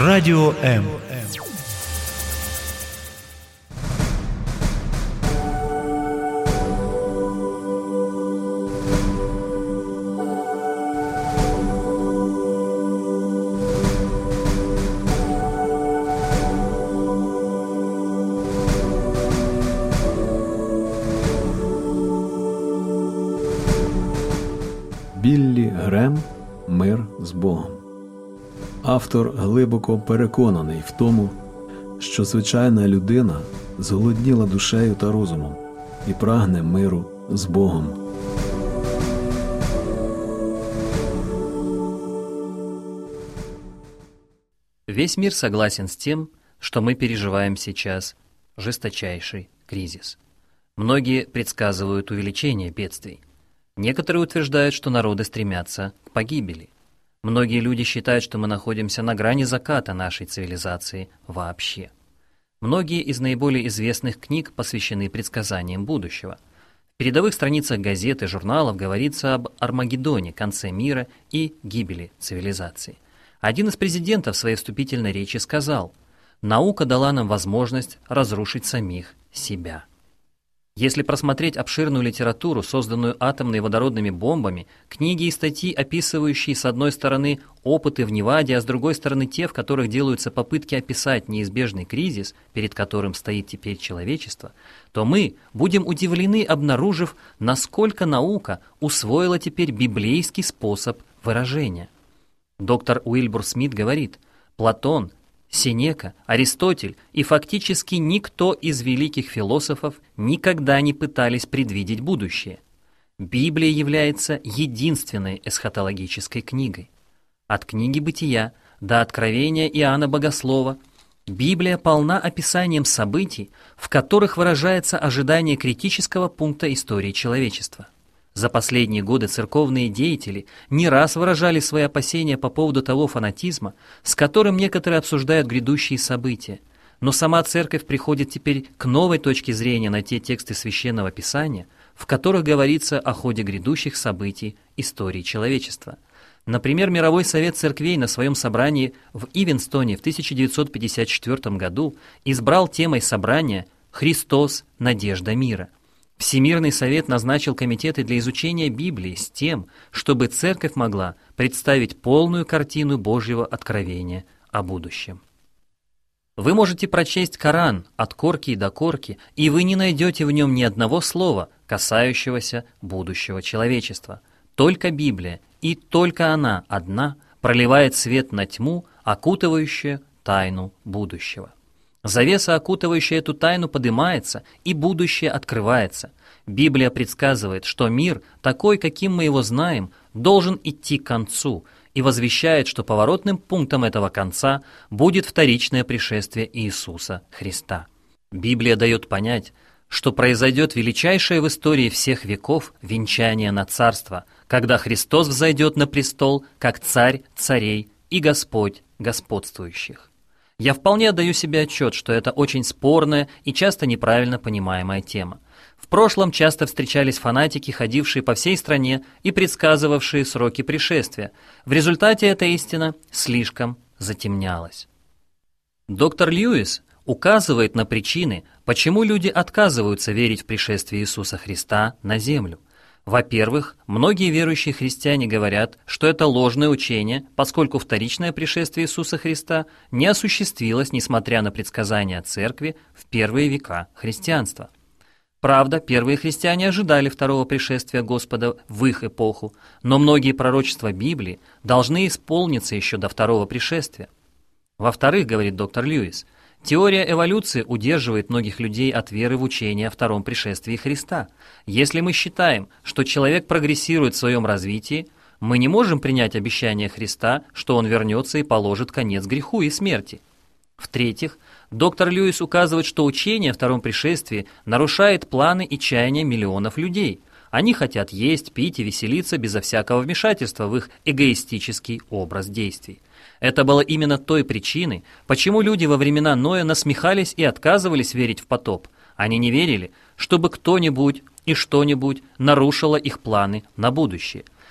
Радіо М. Біллі Грем «Мир з Богом». Автор глибоко переконаний в тому, що звичайна людина зголодніла душею та розумом і прагне миру з Богом. Весь мир согласен с тем, что мы переживаем сейчас жесточайший кризис. Многие предсказывают увеличение бедствий. Некоторые утверждают, что народы стремятся к погибели. Многие люди считают, что мы находимся на грани заката нашей цивилизации вообще. Многие из наиболее известных книг посвящены предсказаниям будущего. В передовых страницах газет и журналов говорится об Армагеддоне, конце мира и гибели цивилизации. Один из президентов в своей вступительной речи сказал: «Наука дала нам возможность разрушить самих себя». Если просмотреть обширную литературу, созданную атомными и водородными бомбами, книги и статьи, описывающие с одной стороны опыты в Неваде, а с другой стороны те, в которых делаются попытки описать неизбежный кризис, перед которым стоит теперь человечество, то мы будем удивлены, обнаружив, насколько наука усвоила теперь библейский способ выражения. Доктор Уильбур Смит говорит: Платон, Сенека, Аристотель и фактически никто из великих философов никогда не пытались предвидеть будущее. Библия является единственной эсхатологической книгой. От книги Бытия до Откровения Иоанна Богослова Библия полна описанием событий, в которых выражается ожидание критического пункта истории человечества. За последние годы церковные деятели не раз выражали свои опасения по поводу того фанатизма, с которым некоторые обсуждают грядущие события. Но сама церковь приходит теперь к новой точке зрения на те тексты Священного Писания, в которых говорится о ходе грядущих событий истории человечества. Например, Мировой совет церквей на своем собрании в Ивенстоне в 1954 году избрал темой собрания «Христос. Надежда мира». Всемирный совет назначил комитеты для изучения Библии с тем, чтобы церковь могла представить полную картину Божьего откровения о будущем. Вы можете прочесть Коран от корки до корки, и вы не найдете в нем ни одного слова, касающегося будущего человечества. Только Библия, и только она одна, проливает свет на тьму, окутывающую тайну будущего. Завеса, окутывающая эту тайну, поднимается, и будущее открывается. Библия предсказывает, что мир, такой, каким мы его знаем, должен идти к концу, и возвещает, что поворотным пунктом этого конца будет вторичное пришествие Иисуса Христа. Библия дает понять, что произойдет величайшее в истории всех веков венчание на царство, когда Христос взойдет на престол, как царь царей и Господь господствующих. Я вполне отдаю себе отчет, что это очень спорная и часто неправильно понимаемая тема. В прошлом часто встречались фанатики, ходившие по всей стране и предсказывавшие сроки пришествия. В результате эта истина слишком затемнялась. Доктор Льюис указывает на причины, почему люди отказываются верить в пришествие Иисуса Христа на землю. Во-первых, многие верующие христиане говорят, что это ложное учение, поскольку вторичное пришествие Иисуса Христа не осуществилось, несмотря на предсказания Церкви в первые века христианства. Правда, первые христиане ожидали второго пришествия Господа в их эпоху, но многие пророчества Библии должны исполниться еще до второго пришествия. Во-вторых, говорит доктор Льюис, теория эволюции удерживает многих людей от веры в учение о втором пришествии Христа. Если мы считаем, что человек прогрессирует в своем развитии, мы не можем принять обещание Христа, что Он вернется и положит конец греху и смерти. В-третьих, доктор Льюис указывает, что учение о втором пришествии нарушает планы и чаяния миллионов людей. Они хотят есть, пить и веселиться безо всякого вмешательства в их эгоистический образ действий. Это было именно той причиной, почему люди во времена Ноя насмехались и отказывались верить в потоп. Они не верили, чтобы кто-нибудь и что-нибудь нарушило их планы на будущее.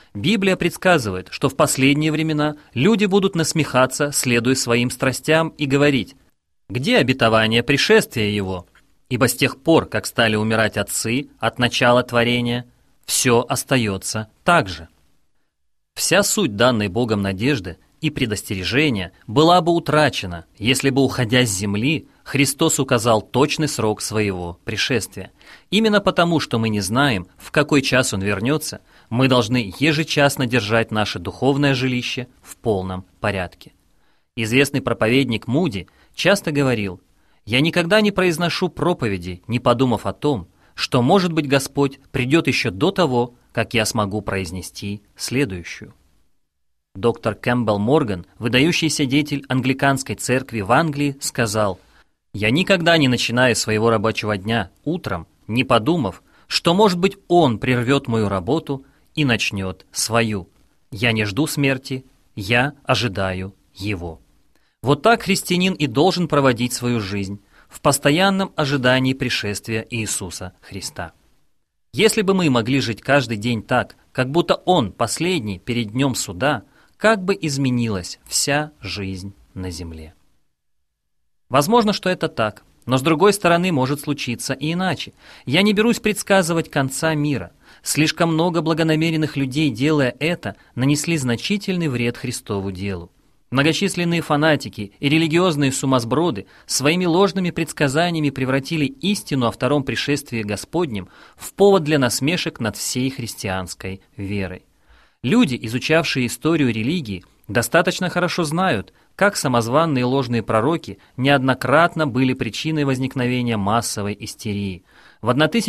Библия предсказывает, что в последние времена люди будут насмехаться, следуя своим страстям, и говорить: «Где обетование пришествия Его? Ибо с тех пор, как стали умирать отцы от начала творения, все остается так же». Вся суть данной Богом надежды и предостережения была бы утрачена, если бы, уходя с земли, Христос указал точный срок своего пришествия. Именно потому, что мы не знаем, в какой час Он вернется, мы должны ежечасно держать наше духовное жилище в полном порядке. Известный проповедник Муди часто говорил: «Я никогда не произношу проповеди, не подумав о том, что, может быть, Господь придет еще до того, как я смогу произнести следующую». Доктор Кэмпбелл Морган, выдающийся деятель англиканской церкви в Англии, сказал: «Я никогда не начинаю своего рабочего дня утром, не подумав, что, может быть, Он прервет мою работу и начнет свою. Я не жду смерти, я ожидаю Его». Вот так христианин и должен проводить свою жизнь, в постоянном ожидании пришествия Иисуса Христа. Если бы мы могли жить каждый день так, как будто Он последний перед днем суда, как бы изменилась вся жизнь на земле. Возможно, что это так, но с другой стороны может случиться и иначе. Я не берусь предсказывать конца мира. Слишком много благонамеренных людей, делая это, нанесли значительный вред Христову делу. Многочисленные фанатики и религиозные сумасброды своими ложными предсказаниями превратили истину о втором пришествии Господнем в повод для насмешек над всей христианской верой. Люди, изучавшие историю религии, достаточно хорошо знают, как самозванные ложные пророки неоднократно были причиной возникновения массовой истерии. В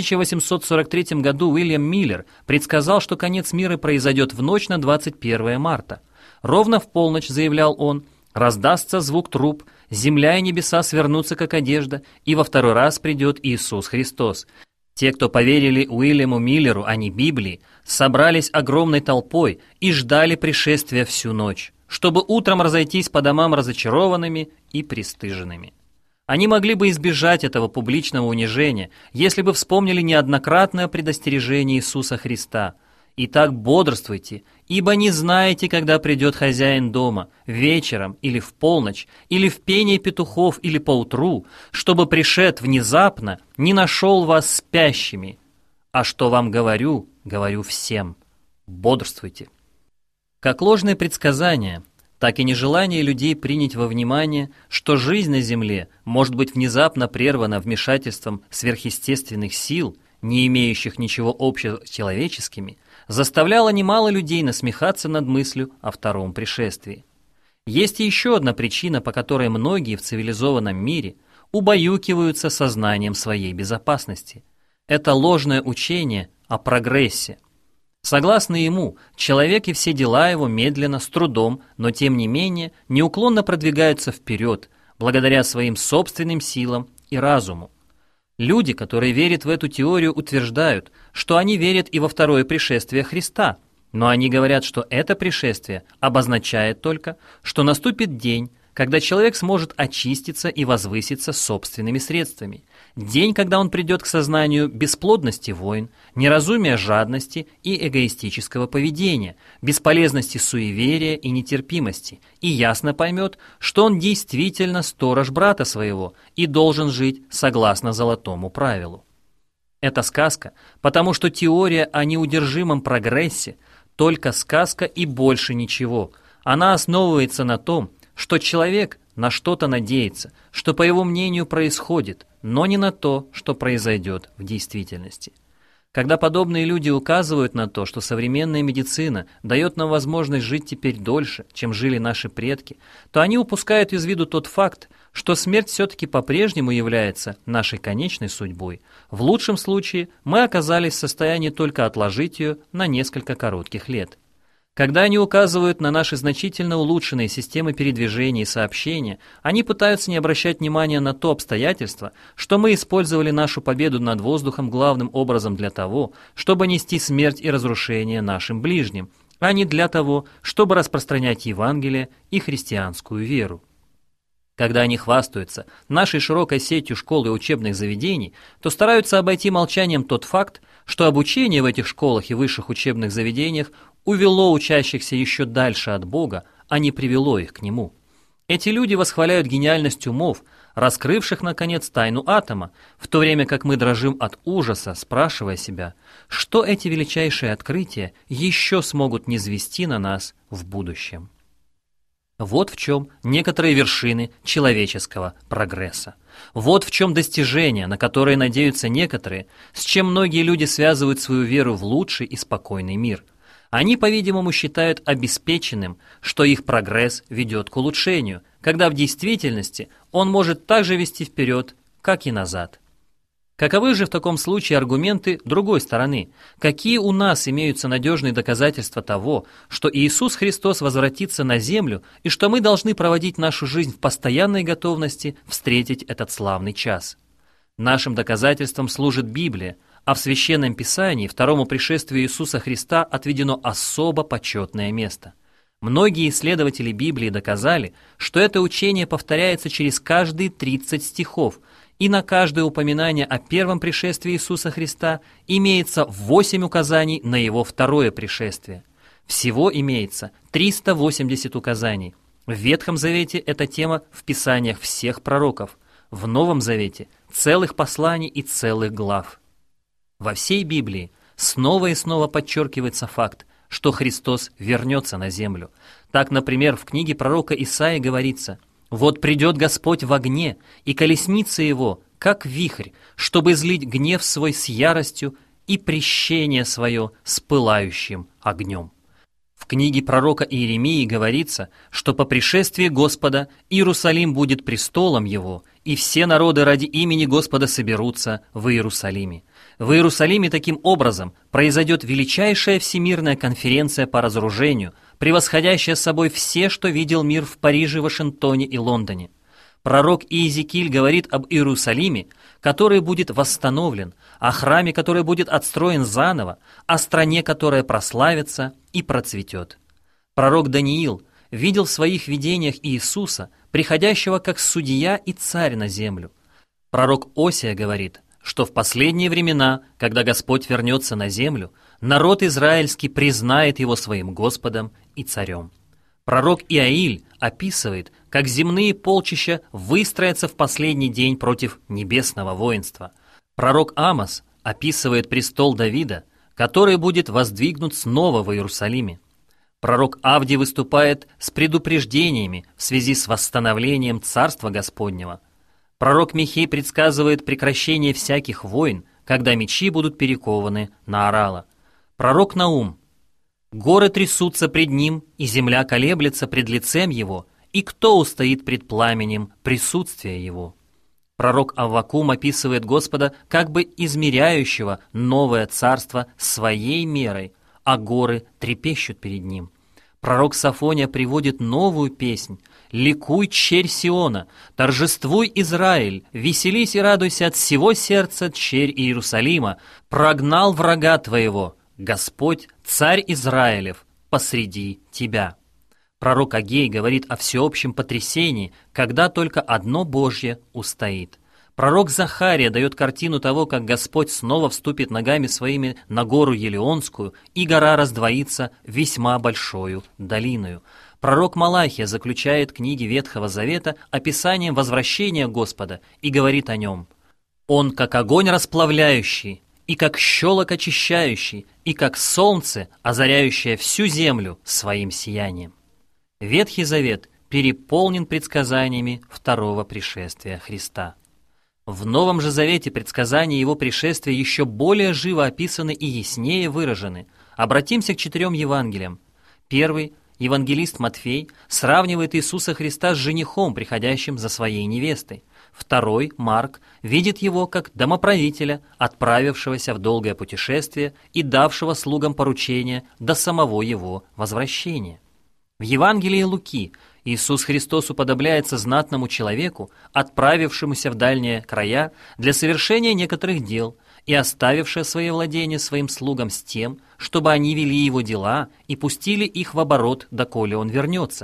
1843 году Уильям Миллер предсказал, что конец мира произойдет в ночь на 21 марта. Ровно в полночь, заявлял он, раздастся звук труп, земля и небеса свернутся, как одежда, и во второй раз придет Иисус Христос. Те, кто поверили Уильяму Миллеру, а не Библии, собрались огромной толпой и ждали пришествия всю ночь, чтобы утром разойтись по домам разочарованными и пристыженными. Они могли бы избежать этого публичного унижения, если бы вспомнили неоднократное предостережение Иисуса Христа: «Итак, бодрствуйте, ибо не знаете, когда придет хозяин дома, вечером или в полночь, или в пении петухов, или поутру, чтобы, пришед внезапно, не нашел вас спящими. А что вам говорю, говорю всем: бодрствуйте». Как ложные предсказания, так и нежелание людей принять во внимание, что жизнь на земле может быть внезапно прервана вмешательством сверхъестественных сил, не имеющих ничего общего с человеческими, заставляло немало людей насмехаться над мыслью о втором пришествии. Есть и еще одна причина, по которой многие в цивилизованном мире убаюкиваются сознанием своей безопасности. Это ложное учение о прогрессе. Согласно ему, человек и все дела его медленно, с трудом, но тем не менее неуклонно продвигаются вперед, благодаря своим собственным силам и разуму. Люди, которые верят в эту теорию, утверждают, что они верят и во второе пришествие Христа, но они говорят, что это пришествие обозначает только, что наступит день, когда человек сможет очиститься и возвыситься собственными средствами. День, когда он придет к сознанию бесплодности войн, неразумия жадности и эгоистического поведения, бесполезности суеверия и нетерпимости, и ясно поймет, что он действительно сторож брата своего и должен жить согласно золотому правилу. Это сказка, потому что теория о неудержимом прогрессе только сказка и больше ничего. Она основывается на том, что человек на что-то надеется, что, по его мнению, происходит, но не на то, что произойдет в действительности. Когда подобные люди указывают на то, что современная медицина дает нам возможность жить теперь дольше, чем жили наши предки, то они упускают из виду тот факт, что смерть все-таки по-прежнему является нашей конечной судьбой. В лучшем случае мы оказались в состоянии только отложить ее на несколько коротких лет. Когда они указывают на наши значительно улучшенные системы передвижения и сообщения, они пытаются не обращать внимания на то обстоятельство, что мы использовали нашу победу над воздухом главным образом для того, чтобы нести смерть и разрушение нашим ближним, а не для того, чтобы распространять Евангелие и христианскую веру. Когда они хвастаются нашей широкой сетью школ и учебных заведений, то стараются обойти молчанием тот факт, что обучение в этих школах и высших учебных заведениях увело учащихся еще дальше от Бога, а не привело их к Нему. Эти люди восхваляют гениальность умов, раскрывших, наконец, тайну атома, в то время как мы дрожим от ужаса, спрашивая себя, что эти величайшие открытия еще смогут низвести на нас в будущем. Вот в чем некоторые вершины человеческого прогресса. Вот в чем достижения, на которые надеются некоторые, с чем многие люди связывают свою веру в лучший и спокойный мир. Они, по-видимому, считают обеспеченным, что их прогресс ведет к улучшению, когда в действительности он может так же вести вперед, как и назад. Каковы же в таком случае аргументы другой стороны? Какие у нас имеются надежные доказательства того, что Иисус Христос возвратится на землю и что мы должны проводить нашу жизнь в постоянной готовности встретить этот славный час? Нашим доказательством служит Библия, а в Священном Писании второму пришествию Иисуса Христа отведено особо почетное место. Многие исследователи Библии доказали, что это учение повторяется через каждые 30 стихов, и на каждое упоминание о первом пришествии Иисуса Христа имеется 8 указаний на Его второе пришествие. Всего имеется 380 указаний. В Ветхом Завете эта тема в Писаниях всех пророков, в Новом Завете целых посланий и целых глав. Во всей Библии снова и снова подчеркивается факт, что Христос вернется на землю. Так, например, в книге пророка Исаии говорится: «Вот придет Господь в огне, и колесница Его, как вихрь, чтобы излить гнев свой с яростью и прещение свое с пылающим огнем». В книге пророка Иеремии говорится, что по пришествии Господа Иерусалим будет престолом Его, и все народы ради имени Господа соберутся в Иерусалиме. В Иерусалиме таким образом произойдет величайшая всемирная конференция по разоружению, превосходящая собой все, что видел мир в Париже, Вашингтоне и Лондоне. Пророк Иезекииль говорит об Иерусалиме, который будет восстановлен, о храме, который будет отстроен заново, о стране, которая прославится и процветет. Пророк Даниил видел в своих видениях Иисуса, приходящего как судья и царь на землю. Пророк Осия говорит, что в последние времена, когда Господь вернется на землю, народ израильский признает Его своим Господом и царем. Пророк Иаиль описывает, как земные полчища выстроятся в последний день против небесного воинства. Пророк Амос описывает престол Давида, который будет воздвигнут снова в Иерусалиме. Пророк Авдий выступает с предупреждениями в связи с восстановлением Царства Господнего. Пророк Михей предсказывает прекращение всяких войн, когда мечи будут перекованы на орала. Пророк Наум: «Горы трясутся пред ним, и земля колеблется пред лицем его, и кто устоит пред пламенем присутствия его?» Пророк Аввакум описывает Господа как бы измеряющего новое царство своей мерой, а горы трепещут перед ним. Пророк Софония приводит новую песнь: «Ликуй, черь Сиона, торжествуй, Израиль, веселись и радуйся от всего сердца, черь Иерусалима, прогнал врага твоего, Господь, царь Израилев, посреди тебя». Пророк Агей говорит о всеобщем потрясении, когда только одно Божье устоит. Пророк Захария дает картину того, как Господь снова вступит ногами своими на гору Елеонскую, и гора раздвоится весьма большою долиною. Пророк Малахия заключает книги Ветхого Завета описанием возвращения Господа и говорит о нем: «Он как огонь расплавляющий, и как щелок очищающий, и как солнце, озаряющее всю землю своим сиянием». Ветхий Завет переполнен предсказаниями второго пришествия Христа. В Новом же Завете предсказания Его пришествия еще более живо описаны и яснее выражены. Обратимся к 4 Евангелиям. Первый, евангелист Матфей, сравнивает Иисуса Христа с женихом, приходящим за своей невестой. Второй, Марк, видит Его как домоправителя, отправившегося в долгое путешествие и давшего слугам поручение до самого Его возвращения. В Евангелии Луки Иисус Христос уподобляется знатному человеку, отправившемуся в дальние края для совершения некоторых дел и оставившего свои владения своим слугам с тем, чтобы они вели его дела и пустили их в оборот, доколе он вернется.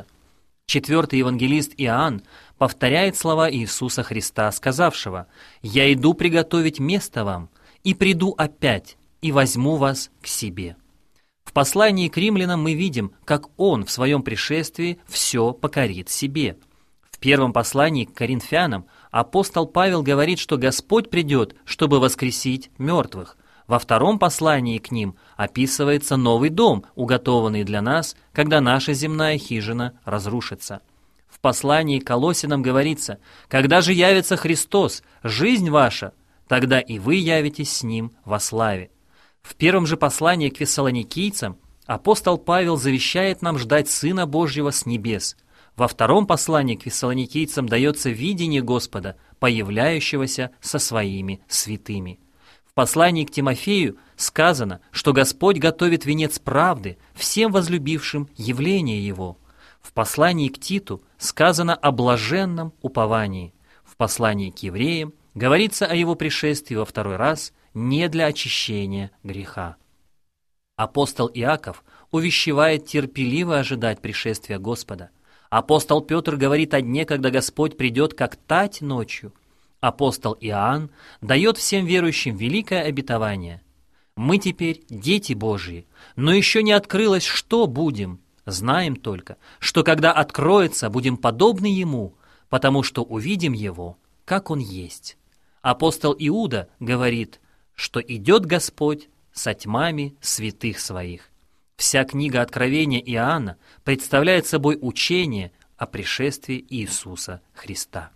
4-й евангелист Иоанн повторяет слова Иисуса Христа, сказавшего: «Я иду приготовить место вам, и приду опять, и возьму вас к себе». В послании к римлянам мы видим, как Он в своем пришествии все покорит себе. В первом послании к коринфянам апостол Павел говорит, что Господь придет, чтобы воскресить мертвых. Во втором послании к ним описывается новый дом, уготованный для нас, когда наша земная хижина разрушится. В послании к Колоссянам говорится: «Когда же явится Христос, жизнь ваша, тогда и вы явитесь с Ним во славе». В первом же послании к фессалоникийцам апостол Павел завещает нам ждать Сына Божьего с небес. Во втором послании к фессалоникийцам дается видение Господа, появляющегося со своими святыми. В послании к Тимофею сказано, что Господь готовит венец правды всем возлюбившим явление Его. В послании к Титу сказано о блаженном уповании. В послании к евреям говорится о Его пришествии во второй раз не для очищения греха. Апостол Иаков увещевает терпеливо ожидать пришествия Господа. Апостол Петр говорит о дне, когда Господь придет как тать ночью. Апостол Иоанн дает всем верующим великое обетование. Мы теперь дети Божьи, но еще не открылось, что будем. Знаем только, что когда откроется, будем подобны Ему, потому что увидим Его, как Он есть. Апостол Иуда говорит, что идет Господь со тьмами святых Своих. Вся книга Откровения Иоанна представляет собой учение о пришествии Иисуса Христа.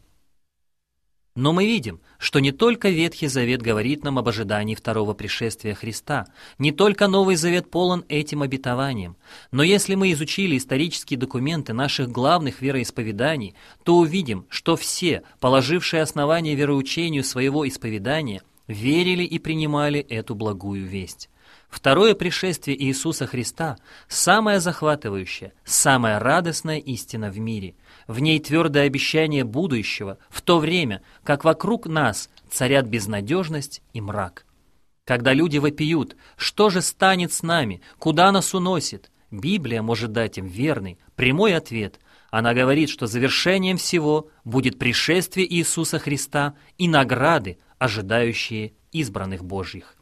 Но мы видим, что не только Ветхий Завет говорит нам об ожидании второго пришествия Христа, не только Новый Завет полон этим обетованием, но если мы изучили исторические документы наших главных вероисповеданий, то увидим, что все, положившие основание вероучению своего исповедания, верили и принимали эту благую весть. Второе пришествие Иисуса Христа – самая захватывающая, самая радостная истина в мире. В ней твердое обещание будущего, в то время, как вокруг нас царят безнадежность и мрак. Когда люди вопиют, что же станет с нами, куда нас уносит, Библия может дать им верный, прямой ответ. Она говорит, что завершением всего будет пришествие Иисуса Христа и награды, ожидающие избранных Божьих.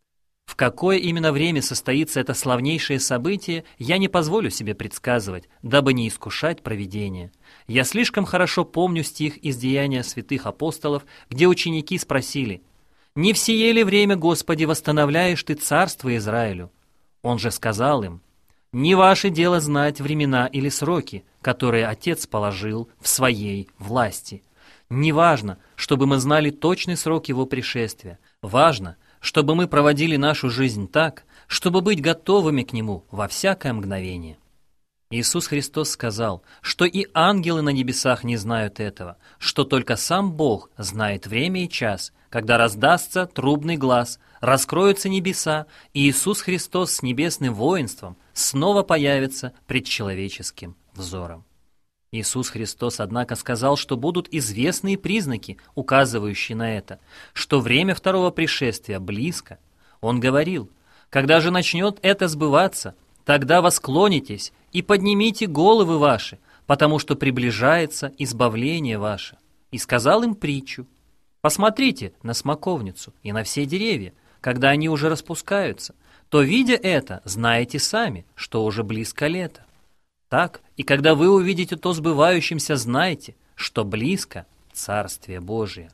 В какое именно время состоится это славнейшее событие, я не позволю себе предсказывать, дабы не искушать провидение. Я слишком хорошо помню стих из Деяния святых апостолов, где ученики спросили: «Не в сие ли время, Господи, восстановляешь Ты царство Израилю?» Он же сказал им: «Не ваше дело знать времена или сроки, которые Отец положил в Своей власти». Не важно, чтобы мы знали точный срок Его пришествия. Важно, чтобы мы проводили нашу жизнь так, чтобы быть готовыми к Нему во всякое мгновение. Иисус Христос сказал, что и ангелы на небесах не знают этого, что только сам Бог знает время и час, когда раздастся трубный глас, раскроются небеса, и Иисус Христос с небесным воинством снова появится пред человеческим взором. Иисус Христос, однако, сказал, что будут известные признаки, указывающие на это, что время второго пришествия близко. Он говорил: «Когда же начнет это сбываться, тогда восклонитесь и поднимите головы ваши, потому что приближается избавление ваше». И сказал им притчу: «Посмотрите на смоковницу и на все деревья, когда они уже распускаются, то, видя это, знаете сами, что уже близко лето. Так, и когда вы увидите то сбывающимся, знайте, что близко Царствие Божие».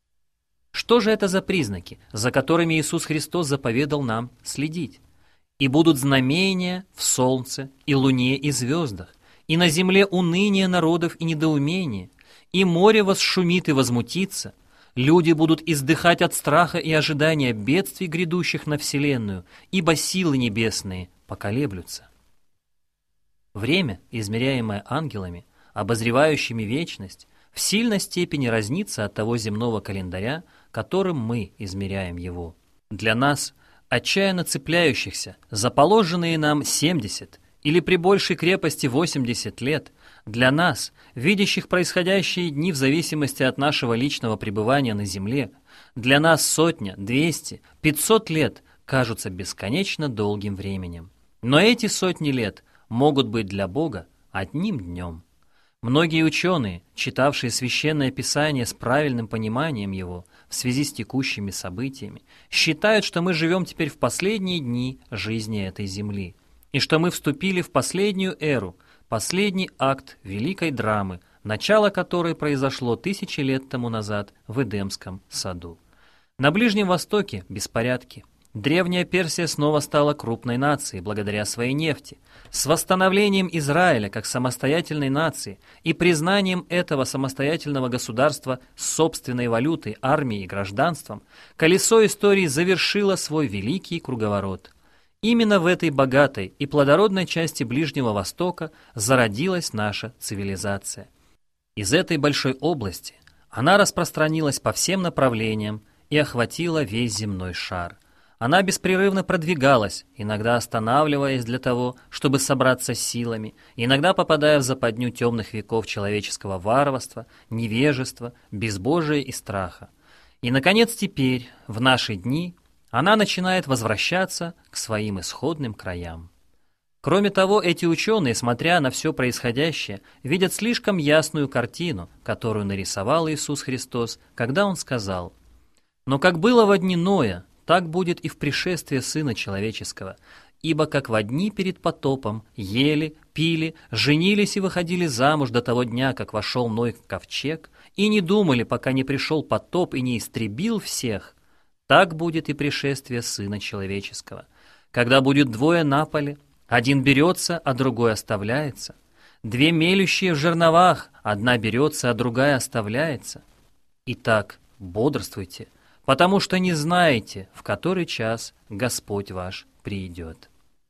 Что же это за признаки, за которыми Иисус Христос заповедал нам следить? «И будут знамения в солнце, и луне, и звездах, и на земле уныние народов и недоумение, и море восшумит и возмутится, люди будут издыхать от страха и ожидания бедствий, грядущих на вселенную, ибо силы небесные поколеблются». Время, измеряемое ангелами, обозревающими вечность, в сильной степени разнится от того земного календаря, которым мы измеряем его. Для нас, отчаянно цепляющихся за положенные нам 70 или при большей крепости 80 лет, для нас, видящих происходящие дни в зависимости от нашего личного пребывания на земле, для нас 100, 200, 500 лет кажутся бесконечно долгим временем. Но эти сотни лет могут быть для Бога одним днем. Многие ученые, читавшие Священное Писание с правильным пониманием его в связи с текущими событиями, считают, что мы живем теперь в последние дни жизни этой земли. и что мы вступили в последнюю эру, последний акт великой драмы, начало которой произошло 1000 лет тому назад в Эдемском саду. На Ближнем Востоке беспорядки. Древняя Персия снова стала крупной нацией благодаря своей нефти. С восстановлением Израиля как самостоятельной нации и признанием этого самостоятельного государства с собственной валютой, армией и гражданством, колесо истории завершило свой великий круговорот. Именно в этой богатой и плодородной части Ближнего Востока зародилась наша цивилизация. Из этой большой области она распространилась по всем направлениям и охватила весь земной шар. Она беспрерывно продвигалась, иногда останавливаясь для того, чтобы собраться с силами, иногда попадая в западню темных веков человеческого варварства, невежества, безбожия и страха. И, наконец, теперь, в наши дни, она начинает возвращаться к своим исходным краям. Кроме того, эти ученые, смотря на все происходящее, видят слишком ясную картину, которую нарисовал Иисус Христос, когда Он сказал: «Но как было во дни Ноя, так будет и в пришествии Сына Человеческого. Ибо как во дни перед потопом ели, пили, женились и выходили замуж до того дня, как вошел Ной в ковчег, и не думали, пока не пришел потоп и не истребил всех, так будет и пришествие Сына Человеческого. Когда будет двое на поле, один берется, а другой оставляется. Две мелющие в жерновах, одна берется, а другая оставляется. Итак, бодрствуйте, потому что не знаете, в который час Господь ваш придет».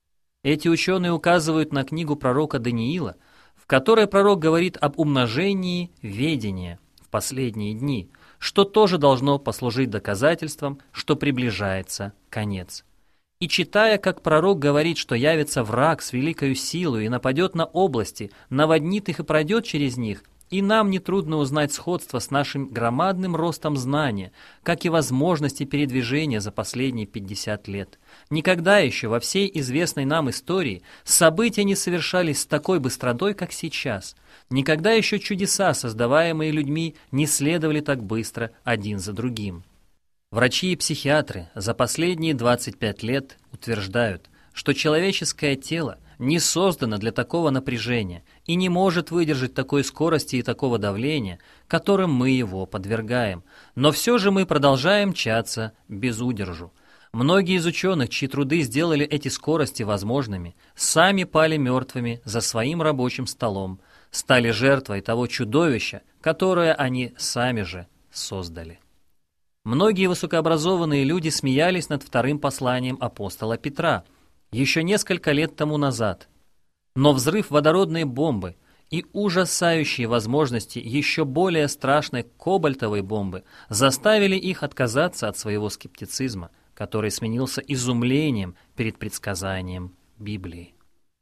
Эти ученые указывают на книгу пророка Даниила, в которой пророк говорит об умножении ведения в последние дни, что тоже должно послужить доказательством, что приближается конец. И читая, как пророк говорит, что явится враг с великою силой и нападет на области, наводнит их и пройдет через них, и нам нетрудно узнать сходство с нашим громадным ростом знания, как и возможности передвижения за последние 50 лет. Никогда еще во всей известной нам истории события не совершались с такой быстротой, как сейчас. Никогда еще чудеса, создаваемые людьми, не следовали так быстро один за другим. Врачи и психиатры за последние 25 лет утверждают, что человеческое тело не создано для такого напряжения и не может выдержать такой скорости и такого давления, которым мы его подвергаем. Но все же мы продолжаем мчаться без удержу. Многие из ученых, чьи труды сделали эти скорости возможными, сами пали мертвыми за своим рабочим столом, стали жертвой того чудовища, которое они сами же создали. Многие высокообразованные люди смеялись над вторым посланием апостола Петра еще несколько лет тому назад. Но взрыв водородной бомбы и ужасающие возможности еще более страшной кобальтовой бомбы заставили их отказаться от своего скептицизма, который сменился изумлением перед предсказанием Библии.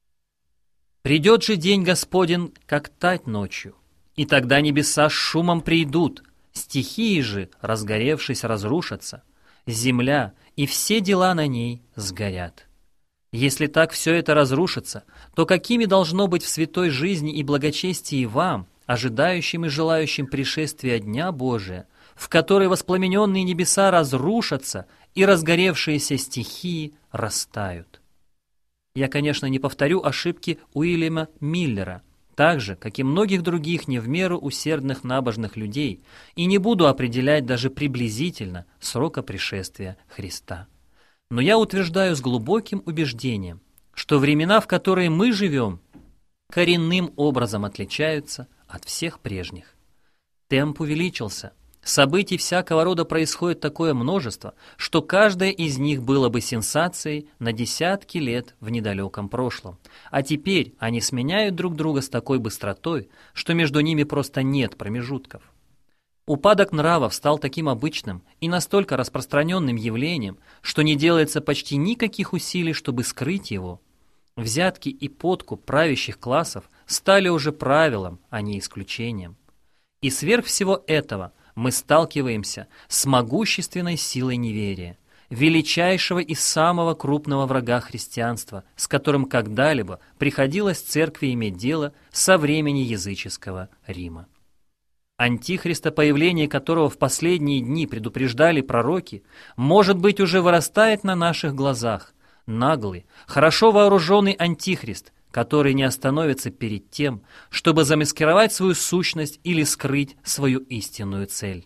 «Придет же день Господень, как тать ночью, и тогда небеса с шумом придут, стихии же, разгоревшись, разрушатся, земля и все дела на ней сгорят». Если так все это разрушится, то какими должно быть в святой жизни и благочестии вам, ожидающим и желающим пришествия Дня Божия, в который воспламененные небеса разрушатся и разгоревшиеся стихии растают? Я, конечно, не повторю ошибки Уильяма Миллера, так же, как и многих других не в меру усердных набожных людей, и не буду определять даже приблизительно срока пришествия Христа. Но я утверждаю с глубоким убеждением, что времена, в которые мы живем, коренным образом отличаются от всех прежних. Темп увеличился, событий всякого рода происходит такое множество, что каждое из них было бы сенсацией на десятки лет в недалеком прошлом. А теперь они сменяют друг друга с такой быстротой, что между ними просто нет промежутков. Упадок нравов стал таким обычным и настолько распространенным явлением, что не делается почти никаких усилий, чтобы скрыть его. Взятки и подкуп правящих классов стали уже правилом, а не исключением. И сверх всего этого мы сталкиваемся с могущественной силой неверия, величайшего и самого крупного врага христианства, с которым когда-либо приходилось церкви иметь дело со времени языческого Рима. Антихриста, появление которого в последние дни предупреждали пророки, может быть, уже вырастает на наших глазах, наглый, хорошо вооруженный антихрист, который не остановится перед тем, чтобы замаскировать свою сущность или скрыть свою истинную цель.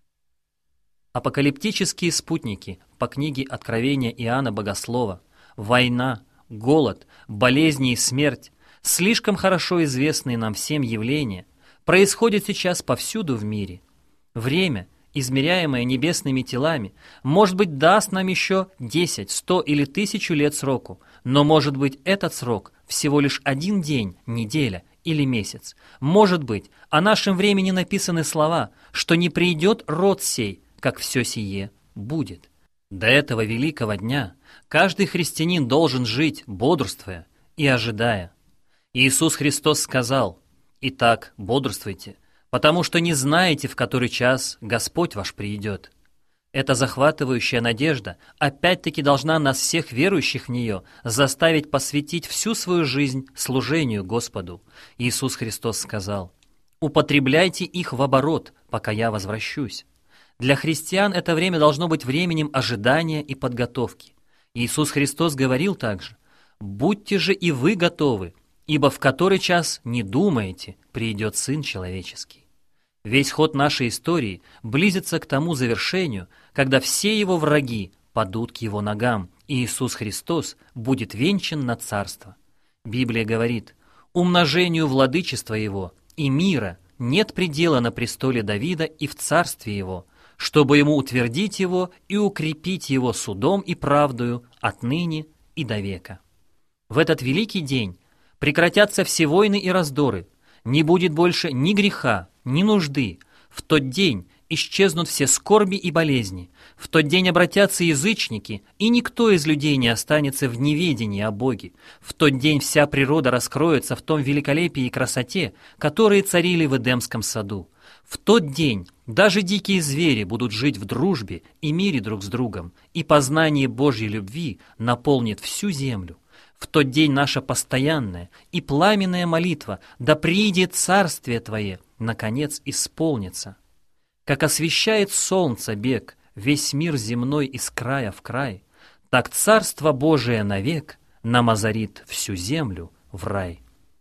Апокалиптические спутники по книге Откровения Иоанна Богослова, война, голод, болезни и смерть, слишком хорошо известные нам всем явления, происходят сейчас повсюду в мире. Время, измеряемое небесными телами, может быть, даст нам еще 10, 100 или 1000 лет сроку, но, может быть, этот срок всего лишь 1 день, неделя или месяц. Может быть, о нашем времени написаны слова, что не придет род сей, как все сие будет. До этого великого дня каждый христианин должен жить, бодрствуя и ожидая. Иисус Христос сказал: «Итак, бодрствуйте, потому что не знаете, в который час Господь ваш придет». Эта захватывающая надежда опять-таки должна нас всех верующих в нее заставить посвятить всю свою жизнь служению Господу. Иисус Христос сказал: «Употребляйте их в оборот, пока я возвращусь». Для христиан это время должно быть временем ожидания и подготовки. Иисус Христос говорил также: «Будьте же и вы готовы, ибо в который час не думаете, придет Сын Человеческий». Весь ход нашей истории близится к тому завершению, когда все его враги падут к его ногам, и Иисус Христос будет венчан на царство. Библия говорит: «Умножению владычества его и мира нет предела на престоле Давида и в царстве его, чтобы ему утвердить его и укрепить его судом и правдою отныне и до века». В этот великий день прекратятся все войны и раздоры, не будет больше ни греха, ни нужды. В тот день исчезнут все скорби и болезни. В тот день обратятся язычники, и никто из людей не останется в неведении о Боге. В тот день вся природа раскроется в том великолепии и красоте, которые царили в Эдемском саду. В тот день даже дикие звери будут жить в дружбе и мире друг с другом, и познание Божьей любви наполнит всю землю. В тот день наша постоянная и пламенная молитва: «Да приидет царствие Твое», наконец исполнится. Как освещает солнце бег весь мир земной из края в край, так Царство Божие навек нам озарит всю землю в рай.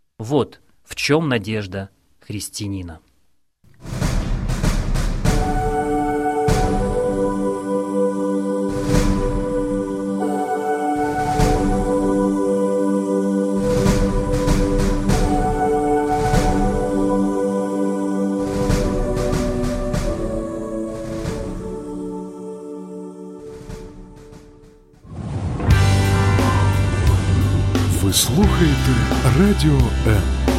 Вот в чем надежда христианина. Ви слухаєте Радіо М.